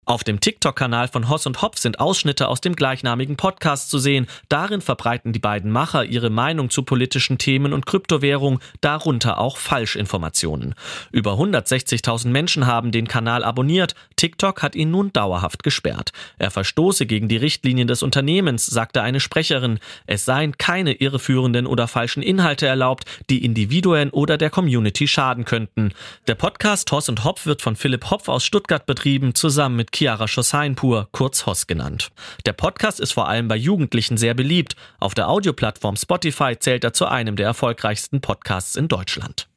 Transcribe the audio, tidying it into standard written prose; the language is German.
Auf dem TikTok-Kanal von Hoss und Hopf sind Ausschnitte aus dem gleichnamigen Podcast zu sehen. Darin verbreiten die beiden Macher ihre Meinung zu politischen Themen und Kryptowährung, darunter auch Falschinformationen. Über 160.000 Menschen haben den Kanal abonniert. TikTok hat ihn nun dauerhaft gesperrt. Er verstoße gegen die Richtlinien des Unternehmens, sagte eine Sprecherin. Es seien keine irreführenden oder falschen Inhalte erlaubt, die Individuen oder der Community schaden könnten. Der Podcast Hoss und Hopf wird von Philipp Hopf aus Stuttgart betrieben, zusammen mit Chiara Schossainpur, kurz Hoss genannt. Der Podcast ist vor allem bei Jugendlichen sehr beliebt. Auf der Audioplattform Spotify zählt er zu einem der erfolgreichsten Podcasts in Deutschland.